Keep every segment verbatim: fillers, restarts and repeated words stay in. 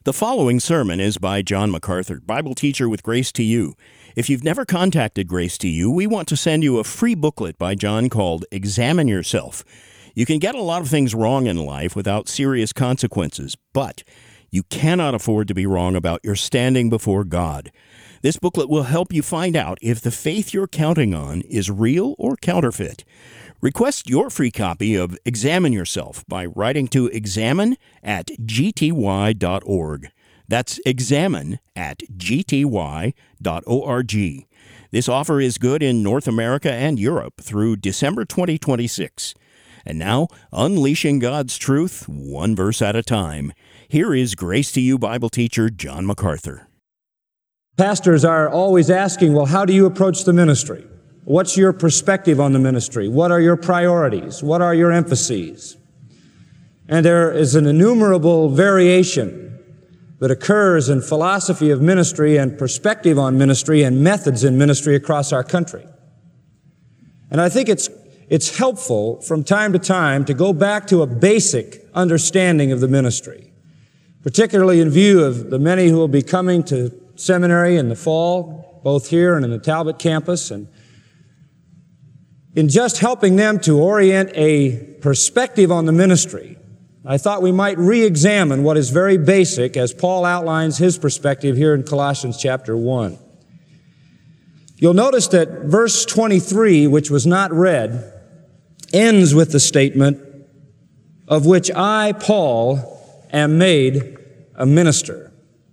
The following sermon is by John MacArthur, Bible teacher with Grace to You. If you've never contacted Grace to You, we want to send you a free booklet by John called Examine Yourself. You can get a lot of things wrong in life without serious consequences, but you cannot afford to be wrong about your standing before God. This booklet will help you find out if the faith you're counting on is real or counterfeit. Request your free copy of Examine Yourself by writing to examine at g t y dot org. That's examine at g t y dot org. This offer is good in North America and Europe through December twenty twenty-six. And now, unleashing God's truth, one verse at a time. Here is Grace to You Bible teacher John MacArthur. Pastors are always asking, well, how do you approach the ministry? What's your perspective on the ministry? What are your priorities? What are your emphases? And there is an innumerable variation that occurs in philosophy of ministry and perspective on ministry and methods in ministry across our country. And I think it's, it's helpful from time to time to go back to a basic understanding of the ministry, particularly in view of the many who will be coming to seminary in the fall, both here and in the Talbot campus, and in just helping them to orient a perspective on the ministry, I thought we might re-examine what is very basic as Paul outlines his perspective here in Colossians chapter one. You'll notice that verse twenty-three, which was not read, ends with the statement, of which I, Paul, am made a minister.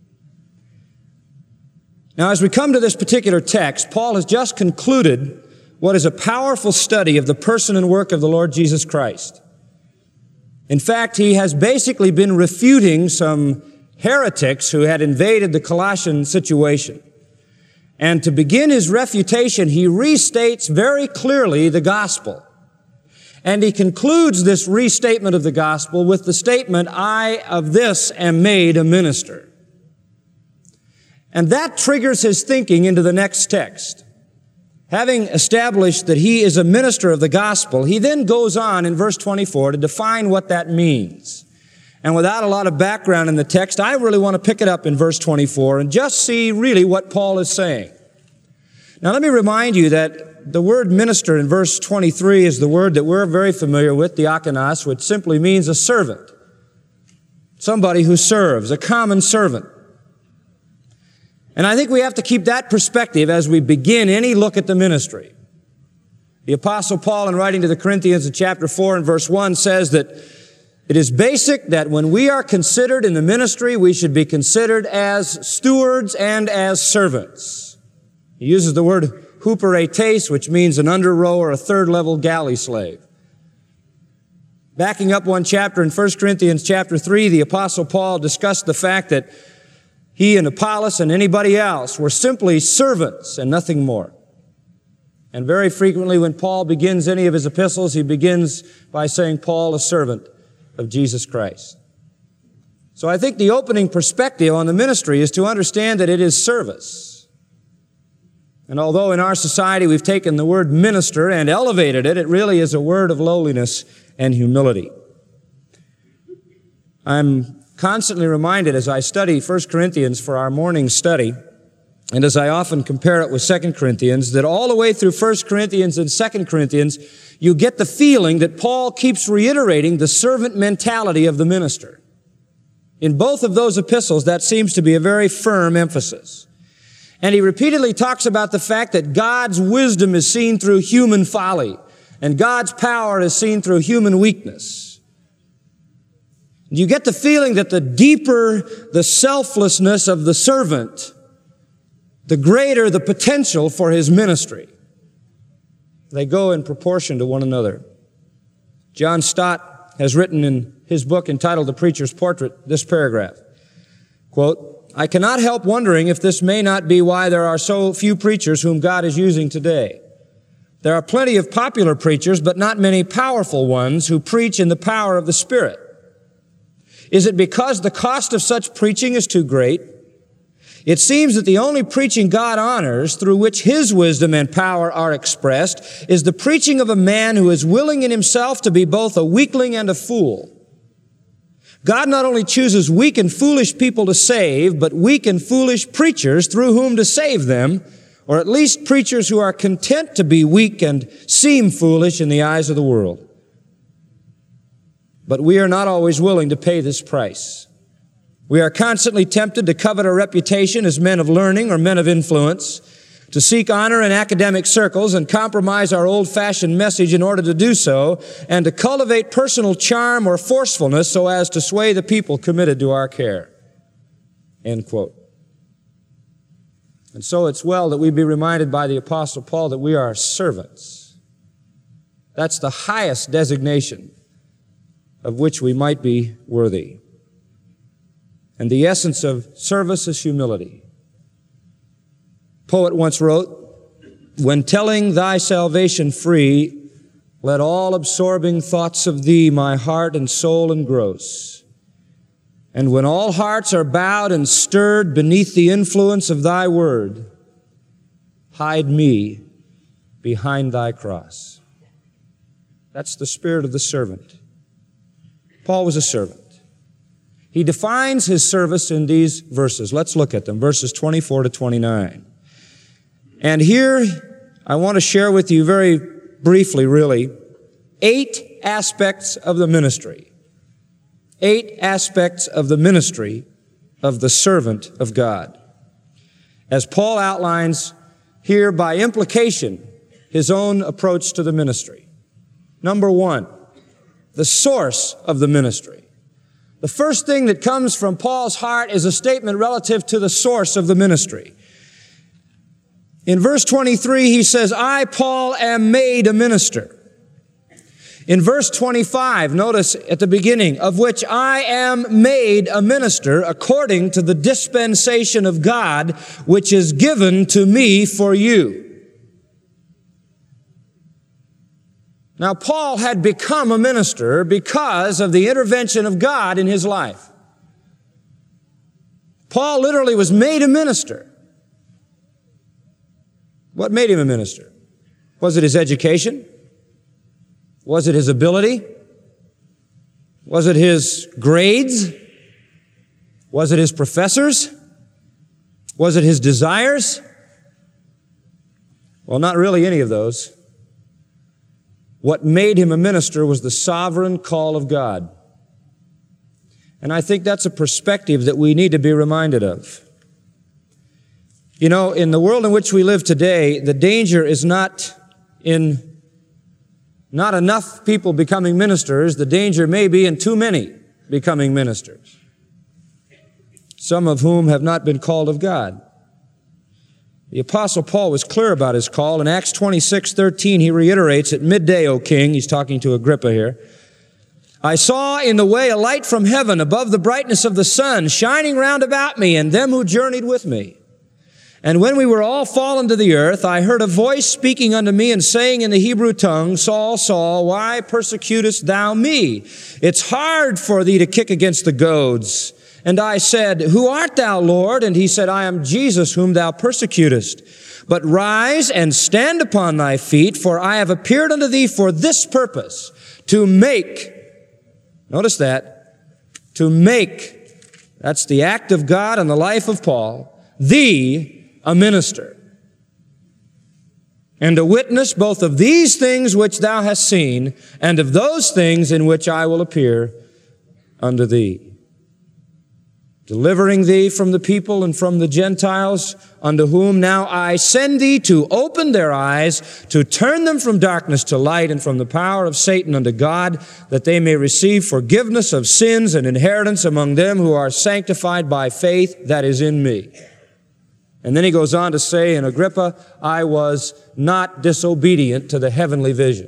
Now, as we come to this particular text, Paul has just concluded what is a powerful study of the person and work of the Lord Jesus Christ. In fact, he has basically been refuting some heretics who had invaded the Colossian situation. And to begin his refutation, he restates very clearly the gospel. And he concludes this restatement of the gospel with the statement, I of this am made a minister. And that triggers his thinking into the next text. Having established that he is a minister of the gospel, he then goes on in verse twenty-four to define what that means. And without a lot of background in the text, I really want to pick it up in verse twenty-four and just see really what Paul is saying. Now let me remind you that the word minister in verse twenty-three is the word that we're very familiar with, diakonos, which simply means a servant. Somebody who serves, a common servant. And I think we have to keep that perspective as we begin any look at the ministry. The Apostle Paul, in writing to the Corinthians in chapter four and verse one, says that it is basic that when we are considered in the ministry, we should be considered as stewards and as servants. He uses the word huperetes, which means an under row or a third level galley slave. Backing up one chapter in First Corinthians chapter three, the Apostle Paul discussed the fact that he and Apollos and anybody else were simply servants and nothing more. And very frequently when Paul begins any of his epistles, he begins by saying, Paul, a servant of Jesus Christ. So I think the opening perspective on the ministry is to understand that it is service. And although in our society we've taken the word minister and elevated it, it really is a word of lowliness and humility. I'm constantly reminded as I study First Corinthians for our morning study, and as I often compare it with Second Corinthians, that all the way through First Corinthians and Second Corinthians, you get the feeling that Paul keeps reiterating the servant mentality of the minister. In both of those epistles, that seems to be a very firm emphasis. And he repeatedly talks about the fact that God's wisdom is seen through human folly, and God's power is seen through human weakness. You get the feeling that the deeper the selflessness of the servant, the greater the potential for his ministry. They go in proportion to one another. John Stott has written in his book entitled The Preacher's Portrait this paragraph, quote, I cannot help wondering if this may not be why there are so few preachers whom God is using today. There are plenty of popular preachers, but not many powerful ones who preach in the power of the Spirit. Is it because the cost of such preaching is too great? It seems that the only preaching God honors, through which His wisdom and power are expressed, is the preaching of a man who is willing in himself to be both a weakling and a fool. God not only chooses weak and foolish people to save, but weak and foolish preachers through whom to save them, or at least preachers who are content to be weak and seem foolish in the eyes of the world. But we are not always willing to pay this price. We are constantly tempted to covet our reputation as men of learning or men of influence, to seek honor in academic circles and compromise our old-fashioned message in order to do so, and to cultivate personal charm or forcefulness so as to sway the people committed to our care. End quote. And so it's well that we be reminded by the Apostle Paul that we are servants. That's the highest designation of which we might be worthy. And the essence of service is humility. Poet once wrote, "When telling thy salvation free, let all absorbing thoughts of thee my heart and soul engross. And when all hearts are bowed and stirred beneath the influence of thy word, hide me behind thy cross." That's the spirit of the servant. Paul was a servant. He defines his service in these verses. Let's look at them, verses twenty-four to twenty-nine. And here, I want to share with you very briefly, really, eight aspects of the ministry. Eight aspects of the ministry of the servant of God. As Paul outlines here by implication, his own approach to the ministry. Number one, the source of the ministry. The first thing that comes from Paul's heart is a statement relative to the source of the ministry. In verse twenty-three, he says, "I, Paul, am made a minister." In verse twenty-five, notice at the beginning, "of which I am made a minister according to the dispensation of God, which is given to me for you." Now, Paul had become a minister because of the intervention of God in his life. Paul literally was made a minister. What made him a minister? Was it his education? Was it his ability? Was it his grades? Was it his professors? Was it his desires? Well, not really any of those. What made him a minister was the sovereign call of God. And I think that's a perspective that we need to be reminded of. You know, in the world in which we live today, the danger is not in not enough people becoming ministers. The danger may be in too many becoming ministers, some of whom have not been called of God. The Apostle Paul was clear about his call. In Acts twenty-six thirteen, he reiterates, "At midday, O king," he's talking to Agrippa here, "I saw in the way a light from heaven above the brightness of the sun, shining round about me and them who journeyed with me. And when we were all fallen to the earth, I heard a voice speaking unto me and saying in the Hebrew tongue, Saul, Saul, why persecutest thou me? It's hard for thee to kick against the goads. And I said, Who art thou, Lord? And he said, I am Jesus whom thou persecutest. But rise and stand upon thy feet, for I have appeared unto thee for this purpose, to make," notice that, "to make," that's the act of God in the life of Paul, "thee a minister, and a witness both of these things which thou hast seen, and of those things in which I will appear unto thee, delivering thee from the people and from the Gentiles, unto whom now I send thee to open their eyes, to turn them from darkness to light, and from the power of Satan unto God, that they may receive forgiveness of sins and inheritance among them who are sanctified by faith that is in me." And then he goes on to say, in Agrippa, I was not disobedient to the heavenly vision.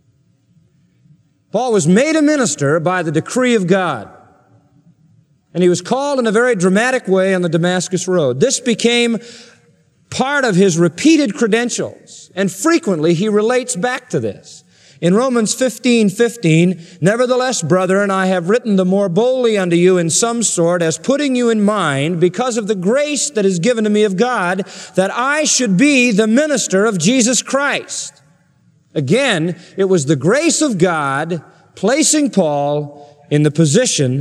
Paul was made a minister by the decree of God. And he was called in a very dramatic way on the Damascus Road. This became part of his repeated credentials. And frequently he relates back to this. In Romans fifteen fifteen, "Nevertheless, brethren, I have written the more boldly unto you in some sort, as putting you in mind, because of the grace that is given to me of God, that I should be the minister of Jesus Christ." Again, it was the grace of God placing Paul in the position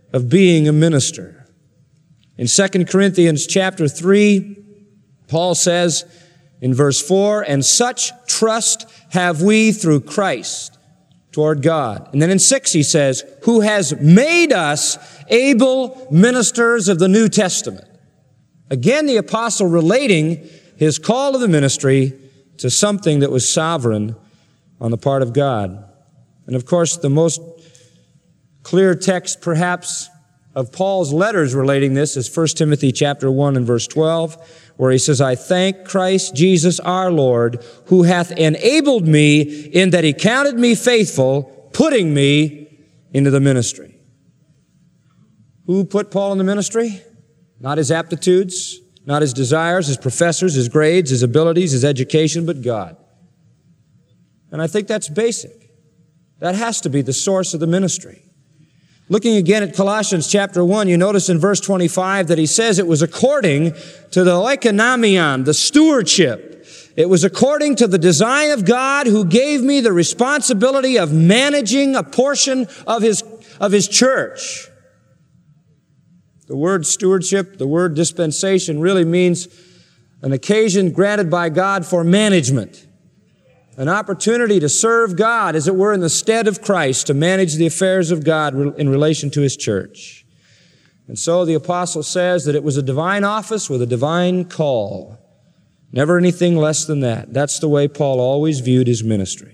of being a minister. In Second Corinthians chapter three, Paul says in verse four, and such trust have we through Christ toward God. And then in six he says, who has made us able ministers of the New Testament. Again, the apostle relating his call to the ministry to something that was sovereign on the part of God. And of course, the most clear text perhaps of Paul's letters relating this is First Timothy chapter one and verse twelve, where he says, I thank Christ Jesus our Lord, who hath enabled me in that he counted me faithful, putting me into the ministry. Who put Paul in the ministry? Not his aptitudes, not his desires, his professors, his grades, his abilities, his education, but God. And I think that's basic. That has to be the source of the ministry. Looking again at Colossians chapter one, you notice in verse twenty-five that he says it was according to the oikonomion, the stewardship. It was according to the design of God who gave me the responsibility of managing a portion of his, of his church. The word stewardship, the word dispensation really means an occasion granted by God for management. An opportunity to serve God, as it were, in the stead of Christ, to manage the affairs of God in relation to his church. And so the apostle says that it was a divine office with a divine call. Never anything less than that. That's the way Paul always viewed his ministry.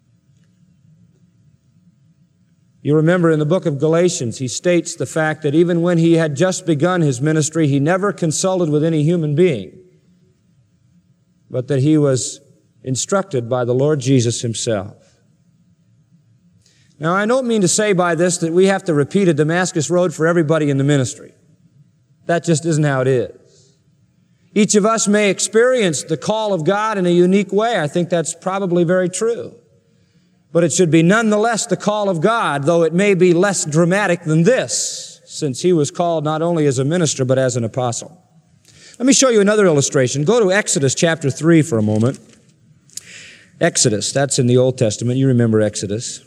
You remember in the book of Galatians, he states the fact that even when he had just begun his ministry, he never consulted with any human being, but that he was instructed by the Lord Jesus himself. Now, I don't mean to say by this that we have to repeat a Damascus Road for everybody in the ministry. That just isn't how it is. Each of us may experience the call of God in a unique way. I think that's probably very true. But it should be nonetheless the call of God, though it may be less dramatic than this, since he was called not only as a minister, but as an apostle. Let me show you another illustration. Go to Exodus chapter three for a moment. Exodus, that's in the Old Testament. You remember Exodus.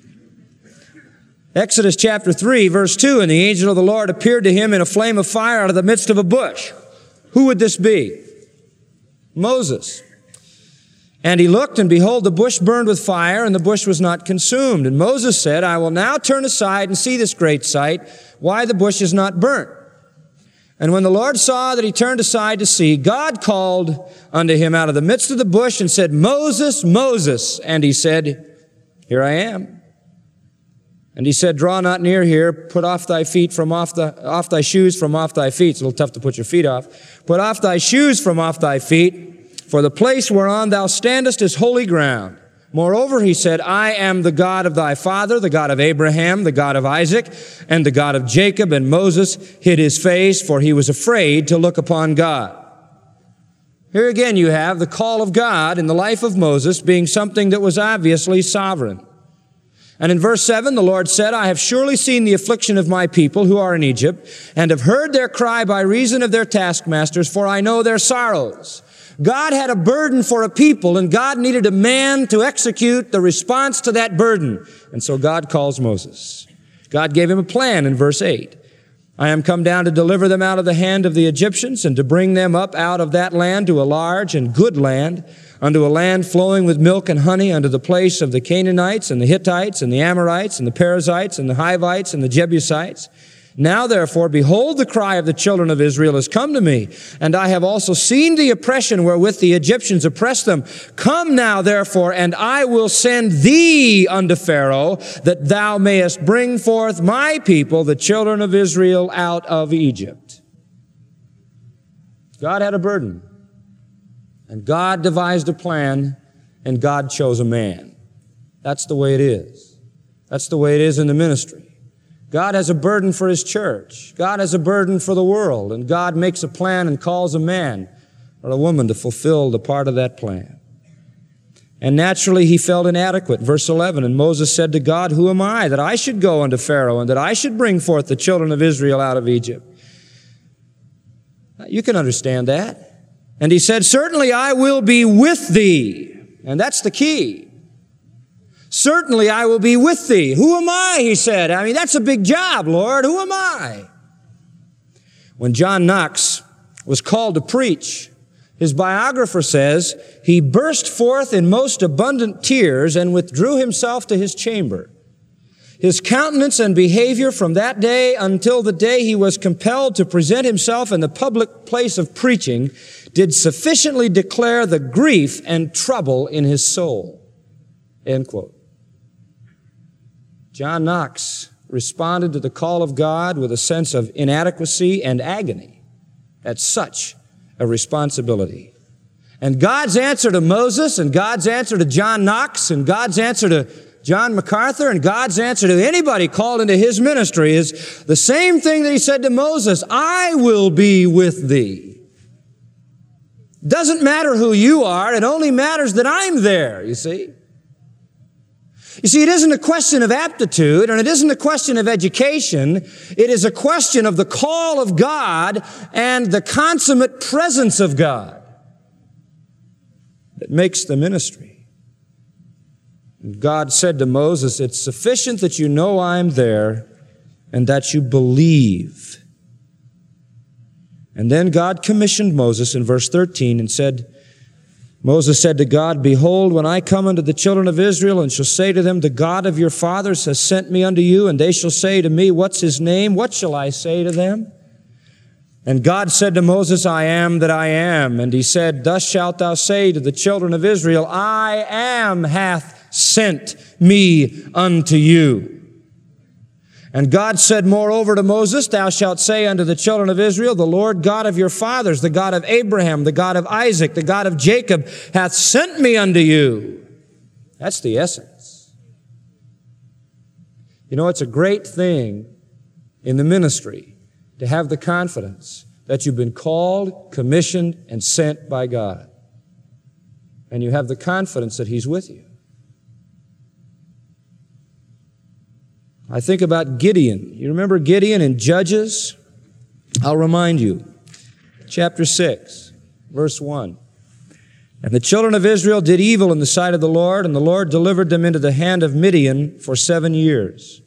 Exodus chapter three, verse two, and the angel of the Lord appeared to him in a flame of fire out of the midst of a bush. Who would this be? Moses. And he looked, and behold, the bush burned with fire, and the bush was not consumed. And Moses said, I will now turn aside and see this great sight, why the bush is not burnt. And when the Lord saw that he turned aside to see, God called unto him out of the midst of the bush and said, Moses, Moses. And he said, Here I am. And he said, Draw not near here, put off thy feet from off the, off thy shoes from off thy feet. It's a little tough to put your feet off. Put off thy shoes from off thy feet, for the place whereon thou standest is holy ground. Moreover, he said, I am the God of thy father, the God of Abraham, the God of Isaac, and the God of Jacob. And Moses hid his face, for he was afraid to look upon God. Here again you have the call of God in the life of Moses being something that was obviously sovereign. And in verse seven, the Lord said, I have surely seen the affliction of my people who are in Egypt, and have heard their cry by reason of their taskmasters, for I know their sorrows. God had a burden for a people, and God needed a man to execute the response to that burden. And so God calls Moses. God gave him a plan in verse eight. I am come down to deliver them out of the hand of the Egyptians, and to bring them up out of that land to a large and good land, unto a land flowing with milk and honey, unto the place of the Canaanites, and the Hittites, and the Amorites, and the Perizzites, and the Hivites, and the Jebusites. Now, therefore, behold, the cry of the children of Israel has come to me, and I have also seen the oppression wherewith the Egyptians oppress them. Come now, therefore, and I will send thee unto Pharaoh, that thou mayest bring forth my people, the children of Israel, out of Egypt. God had a burden, and God devised a plan, and God chose a man. That's the way it is. That's the way it is in the ministry. God has a burden for his church. God has a burden for the world. And God makes a plan and calls a man or a woman to fulfill the part of that plan. And naturally he felt inadequate. Verse eleven, and Moses said to God, Who am I that I should go unto Pharaoh and that I should bring forth the children of Israel out of Egypt? You can understand that. And he said, Certainly I will be with thee. And that's the key. Certainly I will be with thee. Who am I, he said. I mean, that's a big job, Lord. Who am I? When John Knox was called to preach, his biographer says, he burst forth in most abundant tears and withdrew himself to his chamber. His countenance and behavior from that day until the day he was compelled to present himself in the public place of preaching did sufficiently declare the grief and trouble in his soul. End quote. John Knox responded to the call of God with a sense of inadequacy and agony at such a responsibility. And God's answer to Moses and God's answer to John Knox and God's answer to John MacArthur and God's answer to anybody called into his ministry is the same thing that he said to Moses, I will be with thee. Doesn't matter who you are, it only matters that I'm there, you see. You see, it isn't a question of aptitude and it isn't a question of education. It is a question of the call of God and the consummate presence of God that makes the ministry. And God said to Moses, it's sufficient that you know I'm there and that you believe. And then God commissioned Moses in verse thirteen and said, Moses said to God, behold, when I come unto the children of Israel and shall say to them, the God of your fathers has sent me unto you, and they shall say to me, what's his name? What shall I say to them? And God said to Moses, I am that I am. And he said, thus shalt thou say to the children of Israel, I am hath sent me unto you. And God said moreover to Moses, thou shalt say unto the children of Israel, the Lord God of your fathers, the God of Abraham, the God of Isaac, the God of Jacob, hath sent me unto you. That's the essence. You know, it's a great thing in the ministry to have the confidence that you've been called, commissioned, and sent by God. And you have the confidence that He's with you. I think about Gideon. You remember Gideon in Judges? I'll remind you. Chapter six, verse one. And the children of Israel did evil in the sight of the Lord, and the Lord delivered them into the hand of Midian for seven years.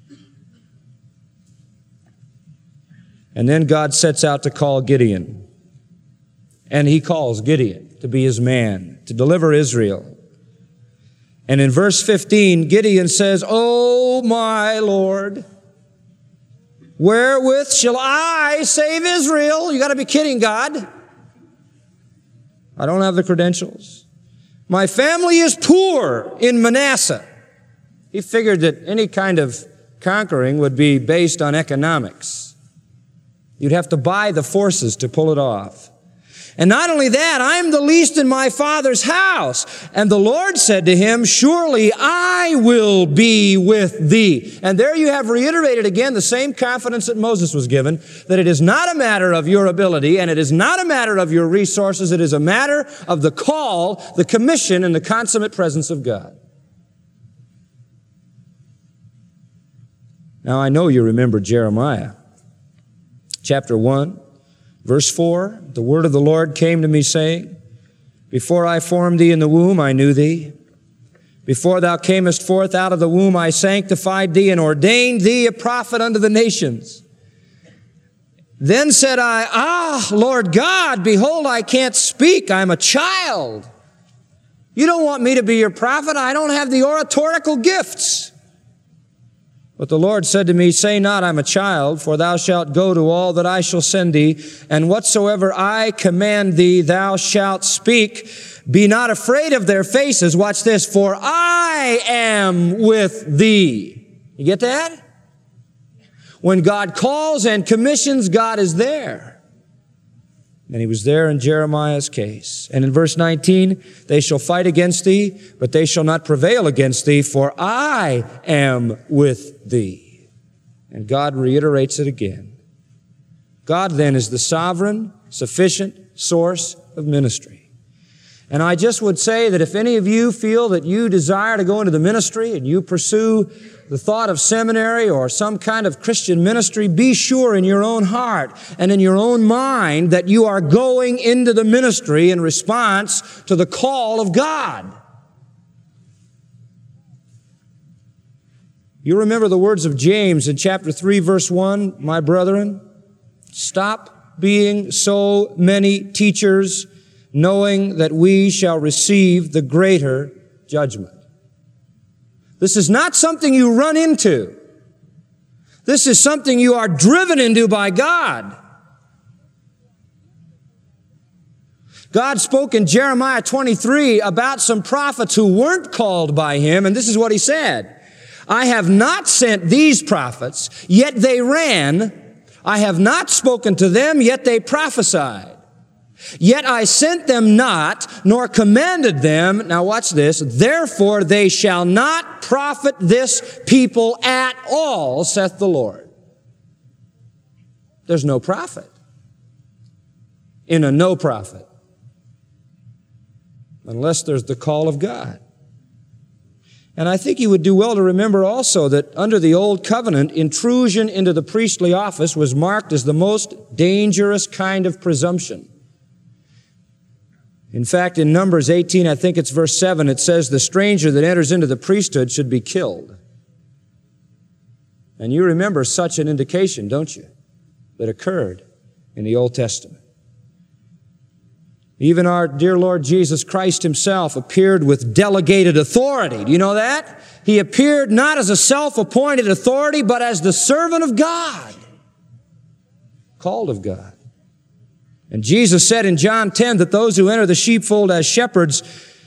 And then God sets out to call Gideon. And He calls Gideon to be His man, to deliver Israel. And in verse fifteen, Gideon says, O my Lord, wherewith shall I save Israel? You got to be kidding, God. I don't have the credentials. My family is poor in Manasseh. He figured that any kind of conquering would be based on economics. You'd have to buy the forces to pull it off. And not only that, I'm the least in my father's house. And the Lord said to him, surely I will be with thee. And there you have reiterated again the same confidence that Moses was given, that it is not a matter of your ability and it is not a matter of your resources. It is a matter of the call, the commission, and the consummate presence of God. Now I know you remember Jeremiah. Chapter one. Verse four, the word of the Lord came to me, saying, before I formed thee in the womb, I knew thee. Before thou camest forth out of the womb, I sanctified thee and ordained thee a prophet unto the nations. Then said I, ah, Lord God, behold, I can't speak. I'm a child. You don't want me to be your prophet. I don't have the oratorical gifts. But the Lord said to me, say not, I'm a child, for thou shalt go to all that I shall send thee, and whatsoever I command thee, thou shalt speak. Be not afraid of their faces. Watch this. For I am with thee. You get that? When God calls and commissions, God is there. And He was there in Jeremiah's case. And in verse nineteen, they shall fight against thee, but they shall not prevail against thee, for I am with thee. And God reiterates it again. God then is the sovereign, sufficient source of ministry. And I just would say that if any of you feel that you desire to go into the ministry and you pursue the thought of seminary or some kind of Christian ministry, be sure in your own heart and in your own mind that you are going into the ministry in response to the call of God. You remember the words of James in chapter three, verse one, my brethren, stop being so many teachers, knowing that we shall receive the greater judgment. This is not something you run into. This is something you are driven into by God. God spoke in Jeremiah twenty-three about some prophets who weren't called by Him, and this is what He said. I have not sent these prophets, yet they ran. I have not spoken to them, yet they prophesied. Yet I sent them not, nor commanded them. Now watch this. Therefore they shall not profit this people at all, saith the Lord. There's no profit in a no profit unless there's the call of God. And I think you would do well to remember also that under the Old Covenant, intrusion into the priestly office was marked as the most dangerous kind of presumption. In fact, in Numbers eighteen, I think it's verse seven, it says, the stranger that enters into the priesthood should be killed. And you remember such an indication, don't you, that occurred in the Old Testament. Even our dear Lord Jesus Christ Himself appeared with delegated authority. Do you know that? He appeared not as a self-appointed authority, but as the servant of God, called of God. And Jesus said in John ten that those who enter the sheepfold as shepherds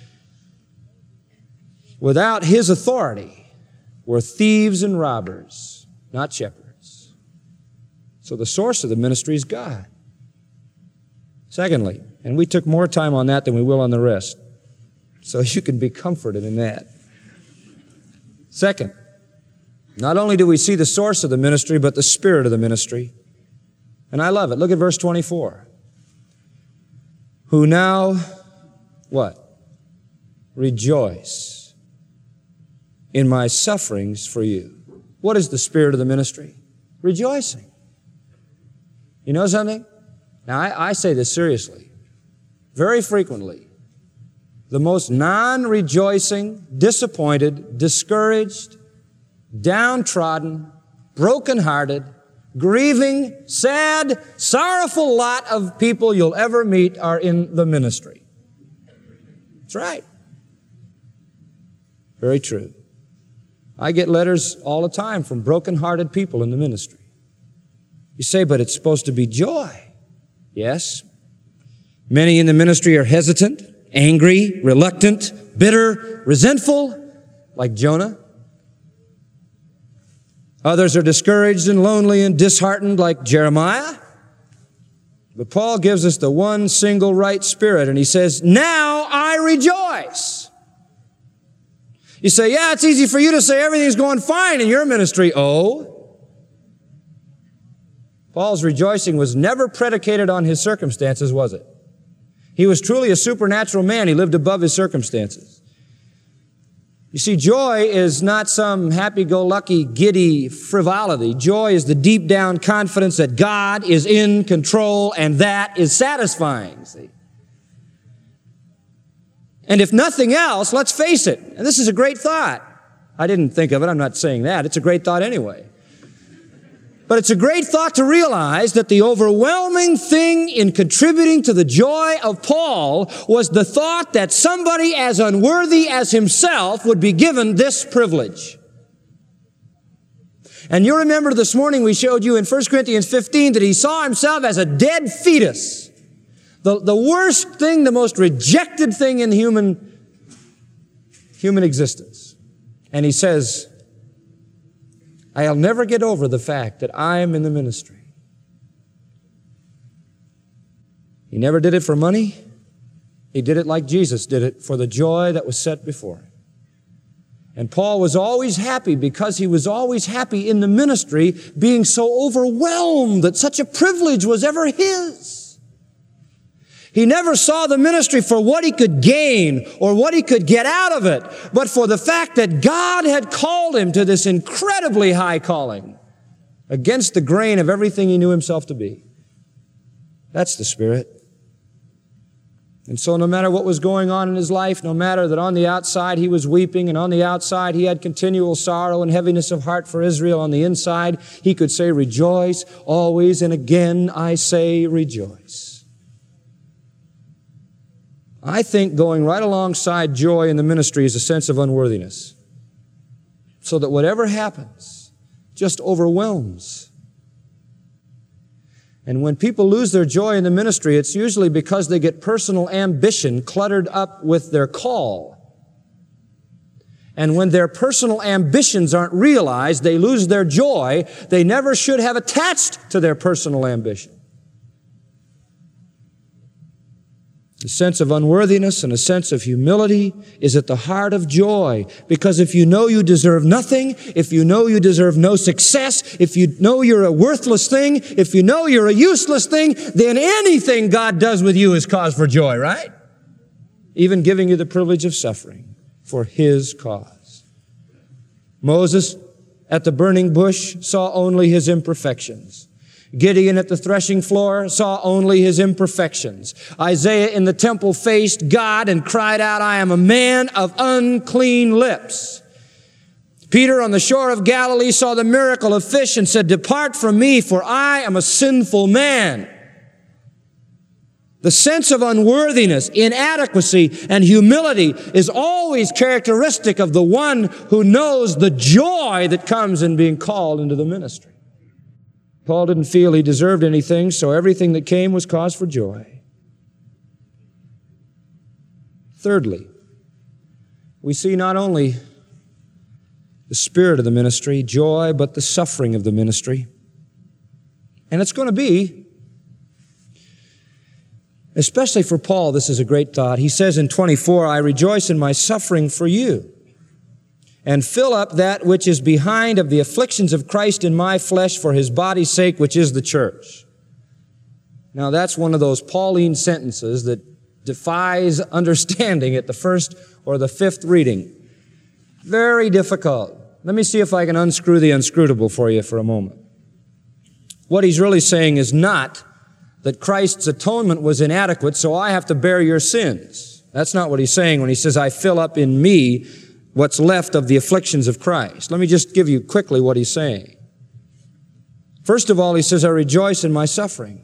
without His authority were thieves and robbers, not shepherds. So the source of the ministry is God. Secondly, and we took more time on that than we will on the rest, so you can be comforted in that. Second, not only do we see the source of the ministry, but the spirit of the ministry. And I love it. Look at verse twenty-four. Who now, what? Rejoice in my sufferings for you. What is the spirit of the ministry? Rejoicing. You know something? Now, I, I say this seriously. Very frequently, the most non-rejoicing, disappointed, discouraged, downtrodden, broken-hearted, grieving, sad, sorrowful lot of people you'll ever meet are in the ministry. That's right. Very true. I get letters all the time from broken-hearted people in the ministry. You say, but it's supposed to be joy. Yes. Many in the ministry are hesitant, angry, reluctant, bitter, resentful, like Jonah. Others are discouraged and lonely and disheartened, like Jeremiah. But Paul gives us the one single right spirit, and he says, now I rejoice. You say, yeah, it's easy for you to say everything's going fine in your ministry. Oh. Paul's rejoicing was never predicated on his circumstances, was it? He was truly a supernatural man. He lived above his circumstances. You see, joy is not some happy-go-lucky, giddy frivolity. Joy is the deep down confidence that God is in control, and that is satisfying, see? And if nothing else, let's face it, and this is a great thought. I didn't think of it. I'm not saying that. It's a great thought anyway. But it's a great thought to realize that the overwhelming thing in contributing to the joy of Paul was the thought that somebody as unworthy as himself would be given this privilege. And you remember this morning we showed you in First Corinthians fifteen that he saw himself as a dead fetus. The, the worst thing, the most rejected thing in human, human existence. And he says, I'll never get over the fact that I am in the ministry. He never did it for money. He did it like Jesus did it, for the joy that was set before him. And Paul was always happy because he was always happy in the ministry, being so overwhelmed that such a privilege was ever his. He never saw the ministry for what he could gain or what he could get out of it, but for the fact that God had called him to this incredibly high calling against the grain of everything he knew himself to be. That's the spirit. And so no matter what was going on in his life, no matter that on the outside he was weeping and on the outside he had continual sorrow and heaviness of heart for Israel, on the inside he could say, rejoice always, and again I say rejoice. I think going right alongside joy in the ministry is a sense of unworthiness. So that whatever happens just overwhelms. And when people lose their joy in the ministry, it's usually because they get personal ambition cluttered up with their call. And when their personal ambitions aren't realized, they lose their joy they never should have attached to their personal ambition. A sense of unworthiness and a sense of humility is at the heart of joy. Because if you know you deserve nothing, if you know you deserve no success, if you know you're a worthless thing, if you know you're a useless thing, then anything God does with you is cause for joy, right? Even giving you the privilege of suffering for His cause. Moses at the burning bush saw only his imperfections. Gideon at the threshing floor saw only his imperfections. Isaiah in the temple faced God and cried out, I am a man of unclean lips. Peter on the shore of Galilee saw the miracle of fish and said, depart from me, for I am a sinful man. The sense of unworthiness, inadequacy, and humility is always characteristic of the one who knows the joy that comes in being called into the ministry. Paul didn't feel he deserved anything, so everything that came was cause for joy. Thirdly, we see not only the spirit of the ministry, joy, but the suffering of the ministry. And it's going to be, especially for Paul, this is a great thought. He says in twenty-four, I rejoice in my suffering for you, and fill up that which is behind of the afflictions of Christ in my flesh for His body's sake, which is the church. Now that's one of those Pauline sentences that defies understanding at the first or the fifth reading. Very difficult. Let me see if I can unscrew the unscrutable for you for a moment. What he's really saying is not that Christ's atonement was inadequate, so I have to bear your sins. That's not what he's saying when he says, I fill up in me what's left of the afflictions of Christ. Let me just give you quickly what he's saying. First of all, he says, I rejoice in my suffering.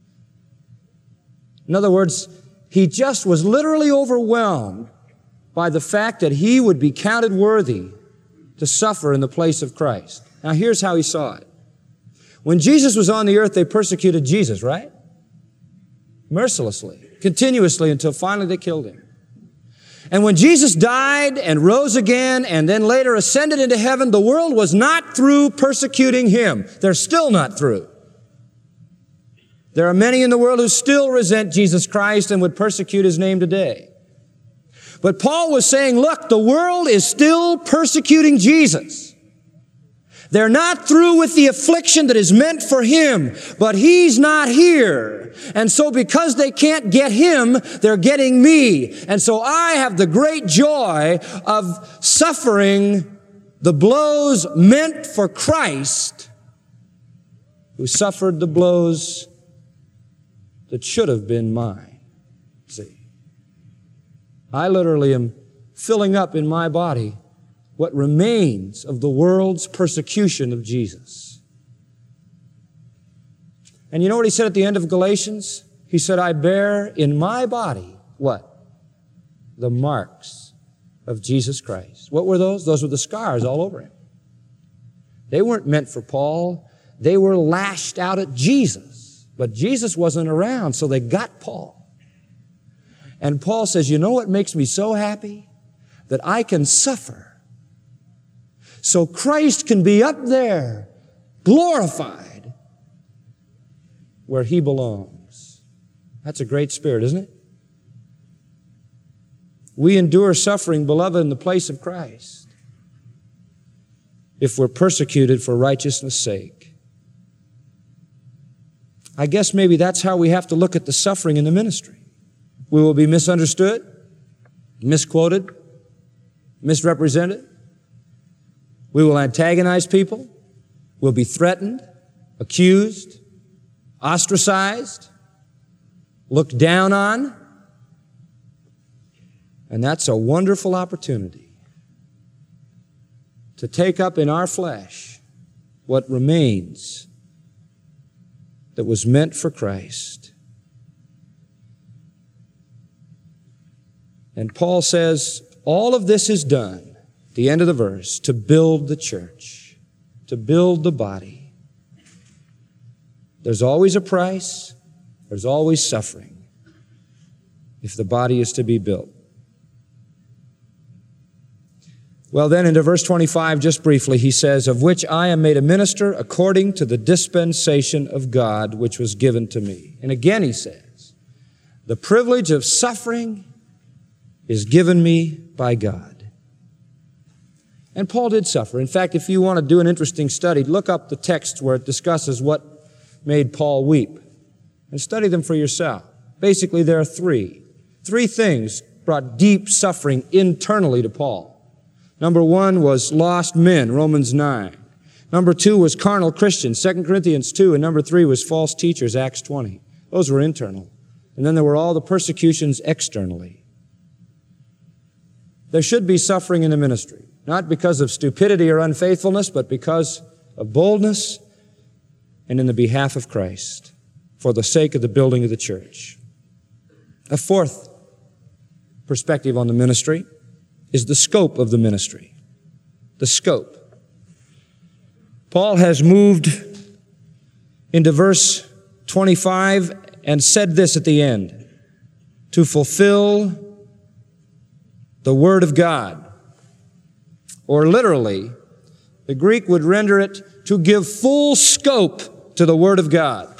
In other words, he just was literally overwhelmed by the fact that he would be counted worthy to suffer in the place of Christ. Now, here's how he saw it. When Jesus was on the earth, they persecuted Jesus, right? Mercilessly, continuously, until finally they killed Him. And when Jesus died and rose again and then later ascended into heaven, the world was not through persecuting Him. They're still not through. There are many in the world who still resent Jesus Christ and would persecute His name today. But Paul was saying, look, the world is still persecuting Jesus. They're not through with the affliction that is meant for Him, but He's not here. And so because they can't get Him, they're getting me. And so I have the great joy of suffering the blows meant for Christ, who suffered the blows that should have been mine. See, I literally am filling up in my body what remains of the world's persecution of Jesus. And you know what he said at the end of Galatians? He said, I bear in my body, what? The marks of Jesus Christ. What were those? Those were the scars all over Him. They weren't meant for Paul. They were lashed out at Jesus. But Jesus wasn't around, so they got Paul. And Paul says, you know what makes me so happy? That I can suffer so Christ can be up there, glorified, where He belongs. That's a great spirit, isn't it? We endure suffering, beloved, in the place of Christ, if we're persecuted for righteousness' sake. I guess maybe that's how we have to look at the suffering in the ministry. We will be misunderstood, misquoted, misrepresented. We will antagonize people. We'll be threatened, accused, ostracized, looked down on. And that's a wonderful opportunity to take up in our flesh what remains that was meant for Christ. And Paul says, all of this is done, at the end of the verse, to build the church, to build the body. There's always a price, there's always suffering if the body is to be built. Well, then into verse twenty-five, just briefly, he says, of which I am made a minister according to the dispensation of God, which was given to me. And again he says, the privilege of suffering is given me by God. And Paul did suffer. In fact, if you want to do an interesting study, look up the text where it discusses what made Paul weep and study them for yourself. Basically, there are three. Three things brought deep suffering internally to Paul. Number one was lost men, Romans nine. Number two was carnal Christians, Second Corinthians two. And number three was false teachers, Acts twenty. Those were internal. And then there were all the persecutions externally. There should be suffering in the ministry, not because of stupidity or unfaithfulness, but because of boldness and in the behalf of Christ, for the sake of the building of the church. A fourth perspective on the ministry is the scope of the ministry. The scope. Paul has moved into verse twenty-five and said this at the end, to fulfill the Word of God. Or literally, the Greek would render it to give full scope to the Word of God.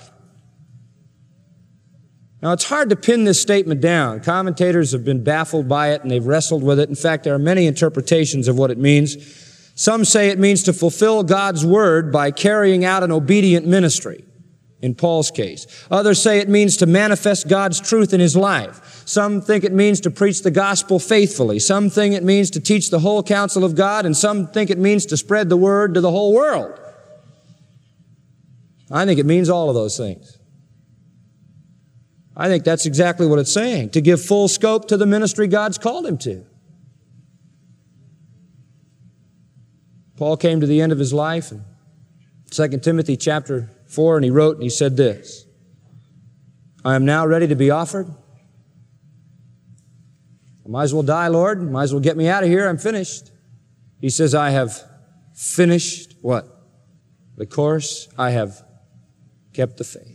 Now, it's hard to pin this statement down. Commentators have been baffled by it and they've wrestled with it. In fact, there are many interpretations of what it means. Some say it means to fulfill God's Word by carrying out an obedient ministry, in Paul's case. Others say it means to manifest God's truth in his life. Some think it means to preach the gospel faithfully. Some think it means to teach the whole counsel of God, and some think it means to spread the Word to the whole world. I think it means all of those things. I think that's exactly what it's saying, to give full scope to the ministry God's called him to. Paul came to the end of his life in Second Timothy chapter four, and he wrote and he said this, I am now ready to be offered. I might as well die, Lord. Might as well get me out of here. I'm finished. He says, I have finished what? The course. I have kept the faith.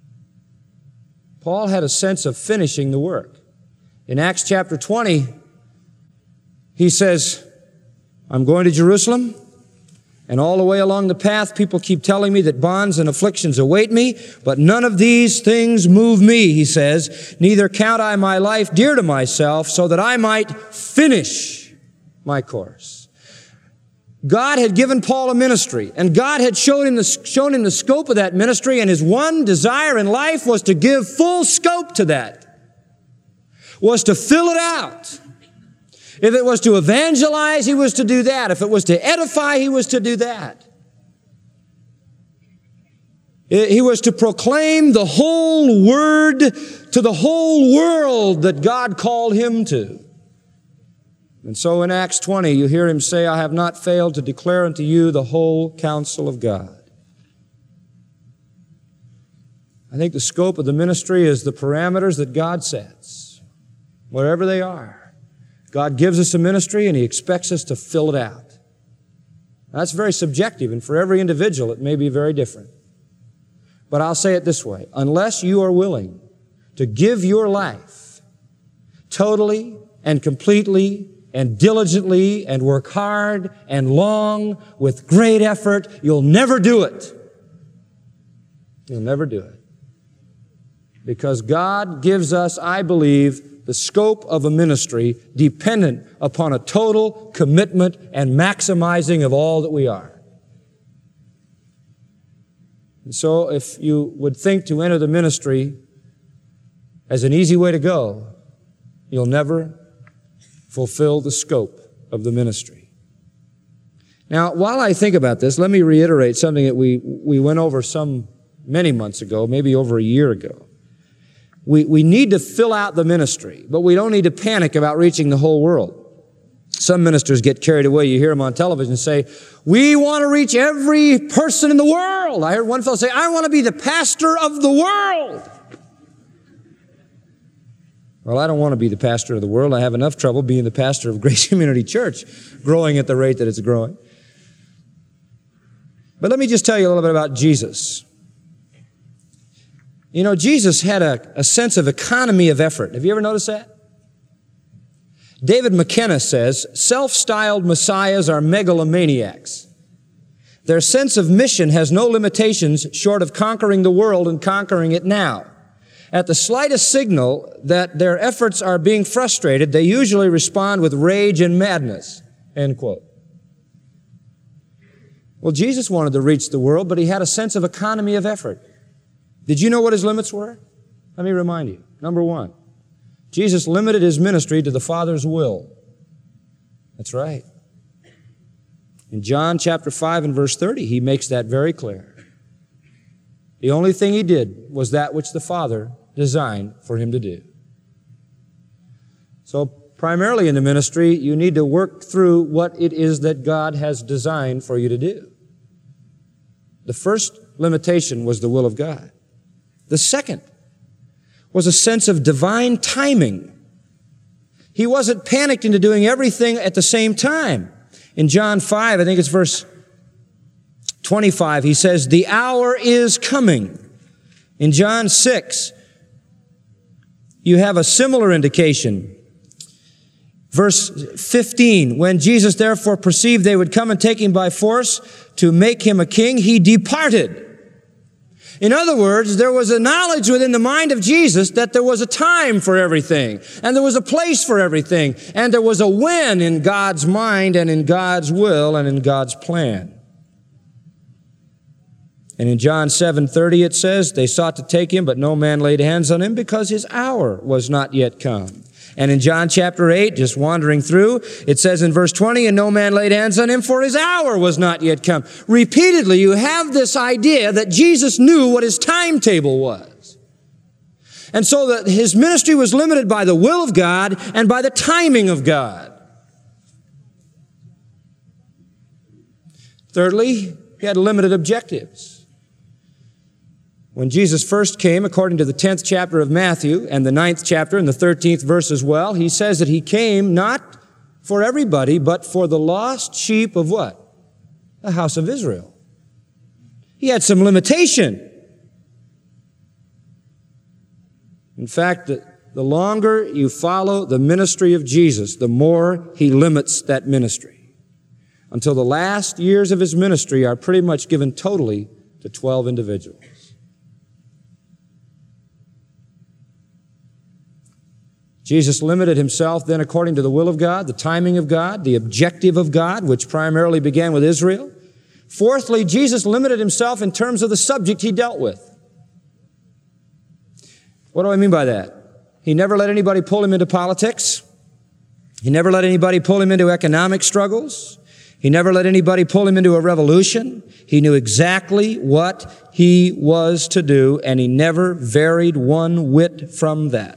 Paul had a sense of finishing the work. In Acts chapter twenty, he says, I'm going to Jerusalem, and all the way along the path, people keep telling me that bonds and afflictions await me, but none of these things move me, he says. Neither count I my life dear to myself, so that I might finish my course. God had given Paul a ministry, and God had shown him, the, shown him the scope of that ministry, and his one desire in life was to give full scope to that, was to fill it out. If it was to evangelize, he was to do that. If it was to edify, he was to do that. He was to proclaim the whole word to the whole world that God called him to. And so in Acts twenty, you hear him say, I have not failed to declare unto you the whole counsel of God. I think the scope of the ministry is the parameters that God sets, wherever they are. God gives us a ministry and he expects us to fill it out. That's very subjective, and for every individual it may be very different. But I'll say it this way, unless you are willing to give your life totally and completely and diligently and work hard and long with great effort, you'll never do it. You'll never do it. Because God gives us, I believe, the scope of a ministry dependent upon a total commitment and maximizing of all that we are. And so if you would think to enter the ministry as an easy way to go, you'll never fulfill the scope of the ministry. Now, while I think about this, let me reiterate something that we, we went over some many months ago, maybe over a year ago. We, we need to fill out the ministry, but we don't need to panic about reaching the whole world. Some ministers get carried away. You hear them on television say, we want to reach every person in the world. I heard one fellow say, I want to be the pastor of the world. Well, I don't want to be the pastor of the world. I have enough trouble being the pastor of Grace Community Church, growing at the rate that it's growing. But let me just tell you a little bit about Jesus. You know, Jesus had a, a sense of economy of effort. Have you ever noticed that? David McKenna says, self-styled messiahs are megalomaniacs. Their sense of mission has no limitations short of conquering the world and conquering it now. At the slightest signal that their efforts are being frustrated, they usually respond with rage and madness. End quote. Well, Jesus wanted to reach the world, but he had a sense of economy of effort. Did you know what his limits were? Let me remind you. Number one, Jesus limited his ministry to the Father's will. That's right. In John chapter five and verse thirty, he makes that very clear. The only thing he did was that which the Father designed for him to do. So primarily in the ministry, you need to work through what it is that God has designed for you to do. The first limitation was the will of God. The second was a sense of divine timing. He wasn't panicked into doing everything at the same time. In John five, I think it's verse twenty-five, he says, the hour is coming. In John six, you have a similar indication. Verse fifteen, when Jesus therefore perceived they would come and take him by force to make him a king, he departed. In other words, there was a knowledge within the mind of Jesus that there was a time for everything, and there was a place for everything, and there was a when in God's mind and in God's will and in God's plan. And in John seven thirty it says, they sought to take him, but no man laid hands on him because his hour was not yet come. And in John chapter eight, just wandering through, it says in verse twenty, and no man laid hands on him, for his hour was not yet come. Repeatedly, you have this idea that Jesus knew what his timetable was. And so that his ministry was limited by the will of God and by the timing of God. Thirdly, he had limited objectives. When Jesus first came, according to the tenth chapter of Matthew and the ninth chapter and the thirteenth verse as well, he says that he came not for everybody, but for the lost sheep of what? The house of Israel. He had some limitation. In fact, the, the longer you follow the ministry of Jesus, the more he limits that ministry. Until the last years of his ministry are pretty much given totally to twelve individuals. Jesus limited himself then according to the will of God, the timing of God, the objective of God, which primarily began with Israel. Fourthly, Jesus limited himself in terms of the subject he dealt with. What do I mean by that? He never let anybody pull him into politics. He never let anybody pull him into economic struggles. He never let anybody pull him into a revolution. He knew exactly what he was to do, and he never varied one whit from that.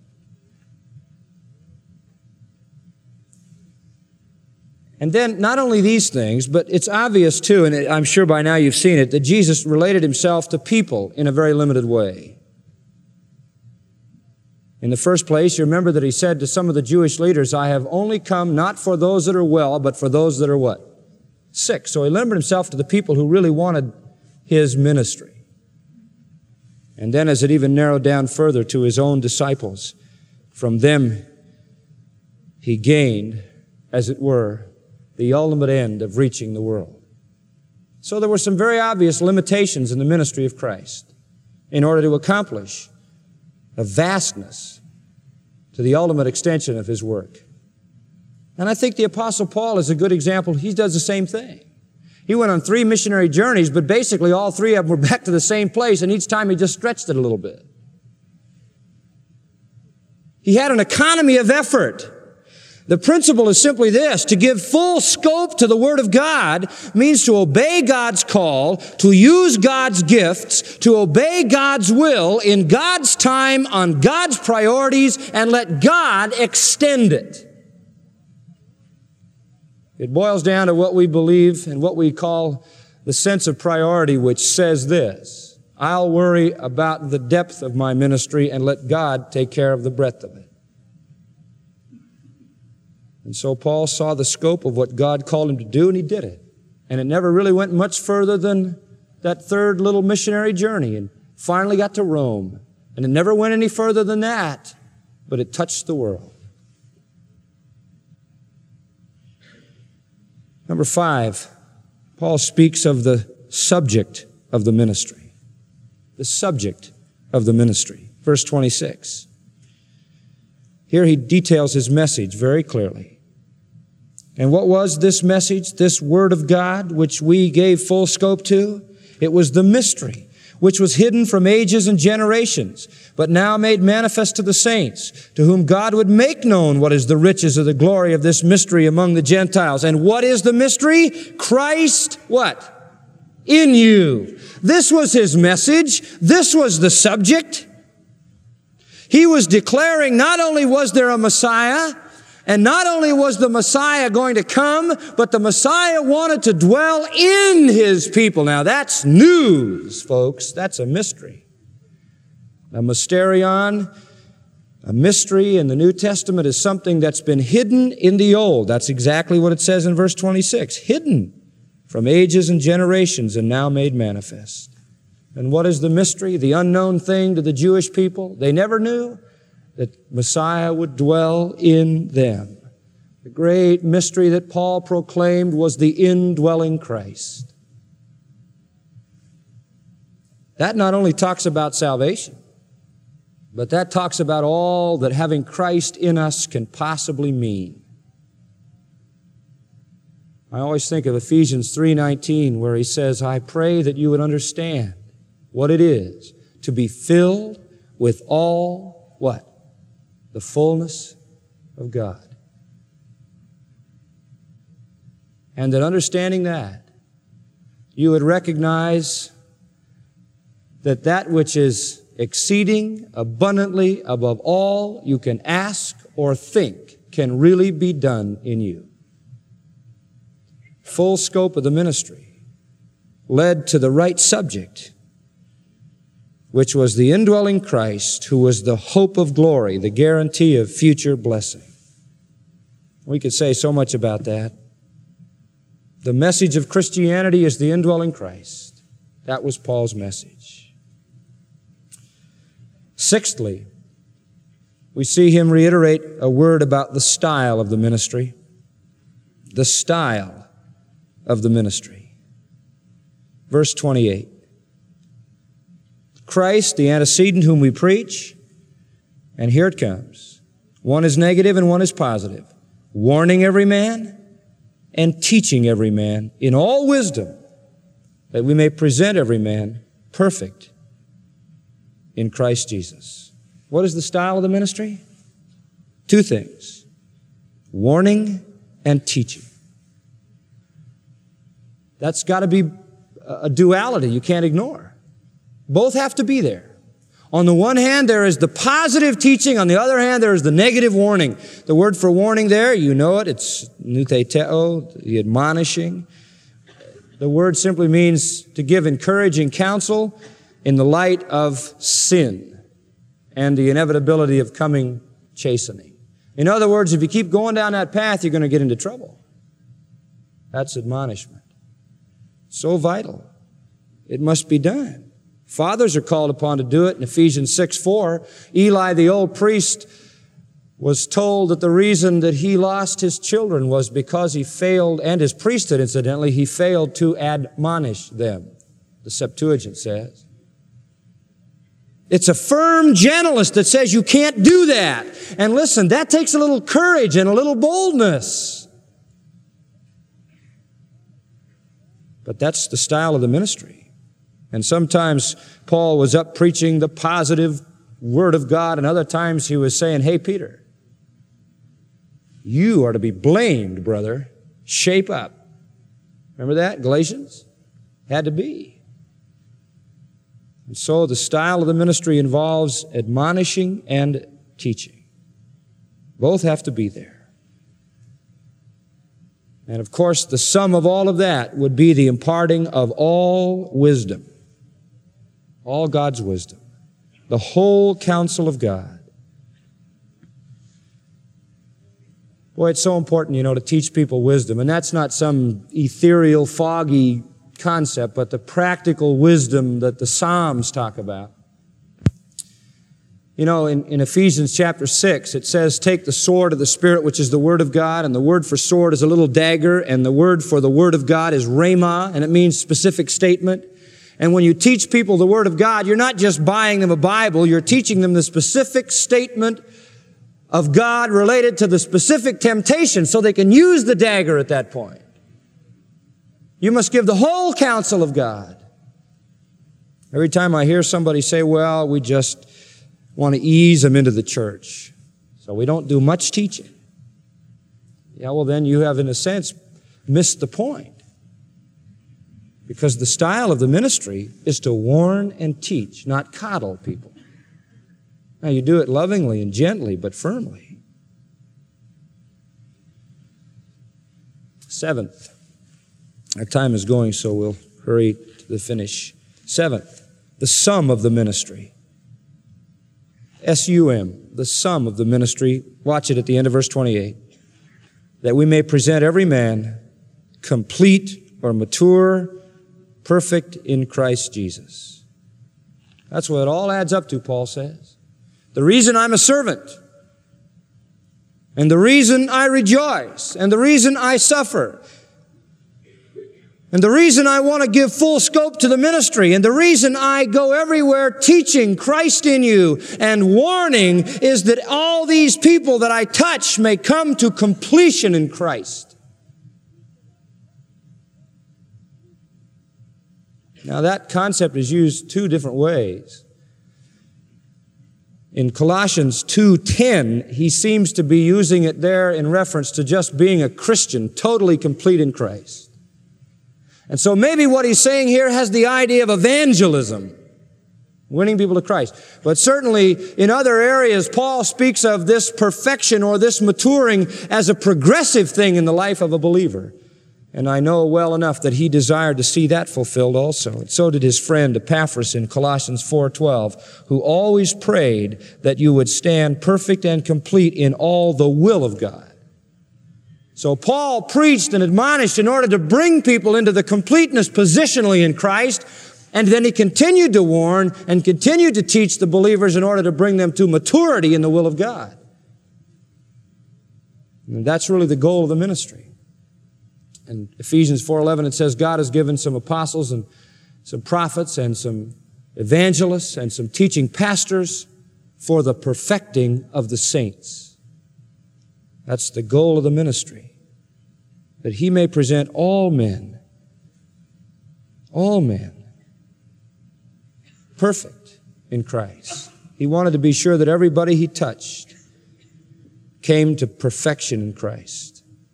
And then not only these things, but it's obvious too, and I'm sure by now you've seen it, that Jesus related himself to people in a very limited way. In the first place, you remember that he said to some of the Jewish leaders, I have only come not for those that are well, but for those that are what? Sick. So he limited himself to the people who really wanted his ministry. And then as it even narrowed down further to his own disciples, from them he gained, as it were, the ultimate end of reaching the world. So there were some very obvious limitations in the ministry of Christ in order to accomplish a vastness to the ultimate extension of his work. And I think the Apostle Paul is a good example. He does the same thing. He went on three missionary journeys, but basically all three of them were back to the same place, and each time he just stretched it a little bit. He had an economy of effort. The principle is simply this: to give full scope to the Word of God means to obey God's call, to use God's gifts, to obey God's will in God's time on God's priorities, and let God extend it. It boils down to what we believe and what we call the sense of priority, which says this: I'll worry about the depth of my ministry and let God take care of the breadth of it. And so Paul saw the scope of what God called him to do, and he did it. And it never really went much further than that third little missionary journey, and finally got to Rome. And it never went any further than that, but it touched the world. Number five, Paul speaks of the subject of the ministry. The subject of the ministry. Verse twenty-six. Here he details his message very clearly. And what was this message, this Word of God, which we gave full scope to? It was the mystery, which was hidden from ages and generations, but now made manifest to the saints, to whom God would make known what is the riches of the glory of this mystery among the Gentiles. And what is the mystery? Christ, what? In you. This was his message. This was the subject. He was declaring not only was there a Messiah, and not only was the Messiah going to come, but the Messiah wanted to dwell in his people. Now that's news, folks. That's a mystery. A mysterion, a mystery in the New Testament is something that's been hidden in the Old. That's exactly what it says in verse twenty-six. Hidden from ages and generations and now made manifest. And what is the mystery? The unknown thing to the Jewish people. They never knew that Messiah would dwell in them. The great mystery that Paul proclaimed was the indwelling Christ. That not only talks about salvation, but that talks about all that having Christ in us can possibly mean. I always think of Ephesians three nineteen, where he says, I pray that you would understand what it is to be filled with all, what? The fullness of God. And that understanding that, you would recognize that that which is exceeding abundantly above all you can ask or think can really be done in you. Full scope of the ministry led to the right subject, which was the indwelling Christ, who was the hope of glory, the guarantee of future blessing. We could say so much about that. The message of Christianity is the indwelling Christ. That was Paul's message. Sixthly, we see him reiterate a word about the style of the ministry. The style of the ministry. Verse twenty-eight. Christ, the antecedent whom we preach, and here it comes. One is negative and one is positive. Warning every man and teaching every man in all wisdom, that we may present every man perfect in Christ Jesus. What is the style of the ministry? Two things: warning and teaching. That's got to be a duality you can't ignore. Both have to be there. On the one hand, there is the positive teaching. On the other hand, there is the negative warning. The word for warning there, you know it. It's nutheteo, the admonishing. The word simply means to give encouraging counsel in the light of sin and the inevitability of coming chastening. In other words, if you keep going down that path, you're going to get into trouble. That's admonishment. So vital. It must be done. Fathers are called upon to do it. In Ephesians six four, Eli, the old priest, was told that the reason that he lost his children was because he failed, and his priesthood, incidentally, he failed to admonish them, the Septuagint says. It's a firm gentleness that says you can't do that. And listen, that takes a little courage and a little boldness. But that's the style of the ministry. And sometimes Paul was up preaching the positive Word of God, and other times he was saying, hey, Peter, You are to be blamed, brother. Shape up. Remember that? Galatians? Had to be. And so the style of the ministry involves admonishing and teaching. Both have to be there. And of course, the sum of all of that would be the imparting of all wisdom. All God's wisdom. The whole counsel of God. Boy, it's so important, you know, to teach people wisdom. And that's not some ethereal, foggy concept, but the practical wisdom that the Psalms talk about. You know, in, in Ephesians chapter six, it says, take the sword of the Spirit, which is the Word of God, and the word for sword is a little dagger, and the word for the Word of God is rhema, and it means specific statement. And when you teach people the Word of God, you're not just buying them a Bible, you're teaching them the specific statement of God related to the specific temptation so they can use the dagger at that point. You must give the whole counsel of God. Every time I hear somebody say, well, we just want to ease them into the church, so we don't do much teaching. Yeah, well then you have, in a sense, missed the point. Because the style of the ministry is to warn and teach, not coddle people. Now, you do it lovingly and gently, but firmly. Seventh. Our time is going, so we'll hurry to the finish. Seventh, the sum of the ministry. S U M, the sum of the ministry. Watch it at the end of verse twenty-eight. That we may present every man complete or mature, perfect in Christ Jesus. That's what it all adds up to, Paul says. The reason I'm a servant, and the reason I rejoice, and the reason I suffer, and the reason I want to give full scope to the ministry, and the reason I go everywhere teaching Christ in you and warning is that all these people that I touch may come to completion in Christ. Now that concept is used two different ways. In Colossians two ten, he seems to be using it there in reference to just being a Christian, totally complete in Christ. And so maybe what he's saying here has the idea of evangelism, winning people to Christ. But certainly in other areas, Paul speaks of this perfection or this maturing as a progressive thing in the life of a believer. And I know well enough that he desired to see that fulfilled also. And so did his friend Epaphras in Colossians four twelve, who always prayed that you would stand perfect and complete in all the will of God. So Paul preached and admonished in order to bring people into the completeness positionally in Christ, and then he continued to warn and continued to teach the believers in order to bring them to maturity in the will of God. And that's really the goal of the ministry. In Ephesians four eleven, it says God has given some apostles and some prophets and some evangelists and some teaching pastors for the perfecting of the saints. That's the goal of the ministry, that he may present all men, all men, perfect in Christ. He wanted to be sure that everybody he touched came to perfection in Christ.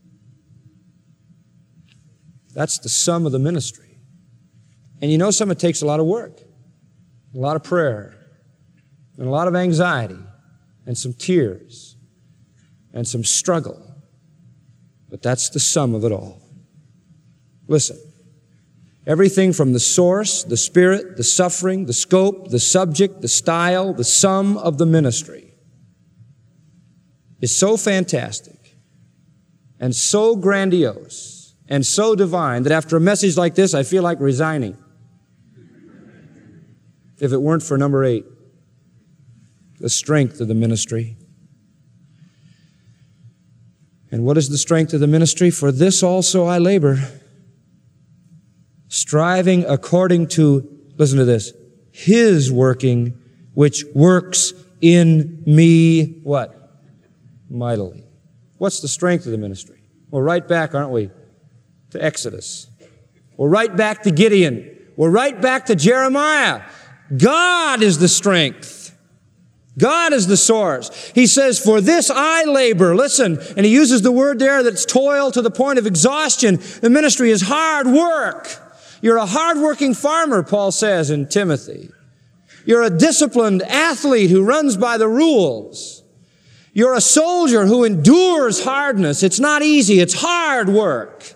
That's the sum of the ministry. And you know, some it takes a lot of work, a lot of prayer, and a lot of anxiety, and some tears, and some struggle. But that's the sum of it all. Listen, everything from the source, the spirit, the suffering, the scope, the subject, the style, the sum of the ministry is so fantastic and so grandiose and so divine that after a message like this, I feel like resigning. If it weren't for number eight, the strength of the ministry. And what is the strength of the ministry? For this also I labor, striving according to, listen to this, His working, which works in me, what? Mightily. What's the strength of the ministry? We're right back, aren't we, to Exodus. We're right back to Gideon. We're right back to Jeremiah. God is the strength. God is the source. He says, for this I labor. Listen, and he uses the word there that's toil to the point of exhaustion. The ministry is hard work. You're a hard-working farmer, Paul says in Timothy. You're a disciplined athlete who runs by the rules. You're a soldier who endures hardness. It's not easy. It's hard work.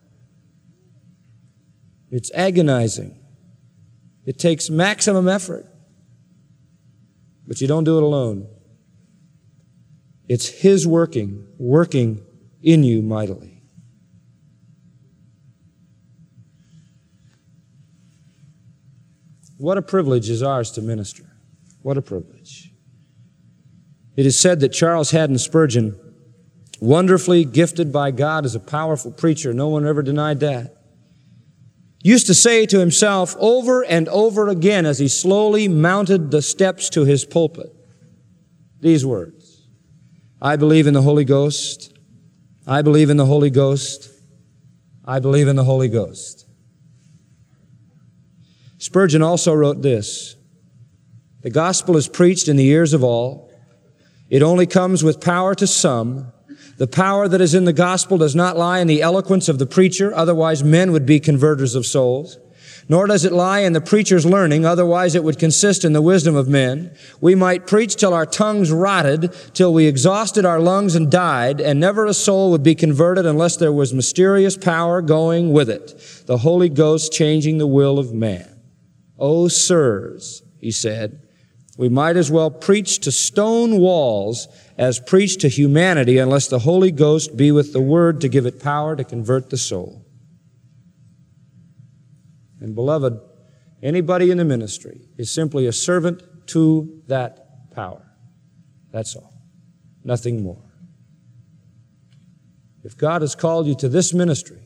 It's agonizing. It takes maximum effort. But you don't do it alone. It's His working, working in you mightily. What a privilege is ours to minister. What a privilege. It is said that Charles Haddon Spurgeon, wonderfully gifted by God as a powerful preacher, no one ever denied that, used to say to himself over and over again as he slowly mounted the steps to his pulpit, these words: I believe in the Holy Ghost. I believe in the Holy Ghost. I believe in the Holy Ghost. Spurgeon also wrote this: the gospel is preached in the ears of all. It only comes with power to some. The power that is in the gospel does not lie in the eloquence of the preacher, otherwise men would be converters of souls. Nor does it lie in the preacher's learning, otherwise it would consist in the wisdom of men. We might preach till our tongues rotted, till we exhausted our lungs and died, and never a soul would be converted unless there was mysterious power going with it, the Holy Ghost changing the will of man. Oh, sirs, he said, we might as well preach to stone walls as preach to humanity unless the Holy Ghost be with the Word to give it power to convert the soul. And beloved, anybody in the ministry is simply a servant to that power. That's all. Nothing more. If God has called you to this ministry,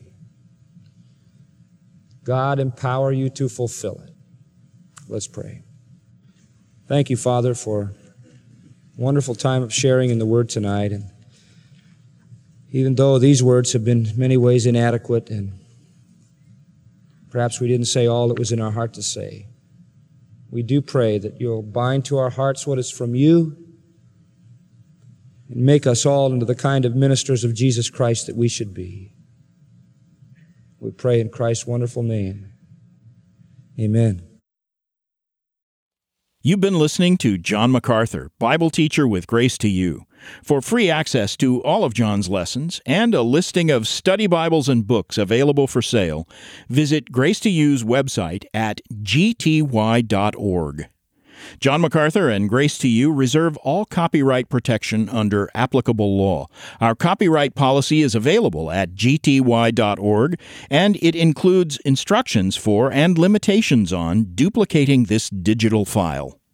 God empower you to fulfill it. Let's pray. Thank you, Father, for a wonderful time of sharing in the Word tonight. And even though these words have been in many ways inadequate and perhaps we didn't say all that was in our heart to say, we do pray that you'll bind to our hearts what is from you and make us all into the kind of ministers of Jesus Christ that we should be. We pray in Christ's wonderful name. Amen. You've been listening to John MacArthur, Bible teacher with Grace to You. For free access to all of John's lessons and a listing of study Bibles and books available for sale, visit Grace to You's website at g t y dot org. John MacArthur and Grace to You reserve all copyright protection under applicable law. Our copyright policy is available at g t y dot org, and it includes instructions for and limitations on duplicating this digital file.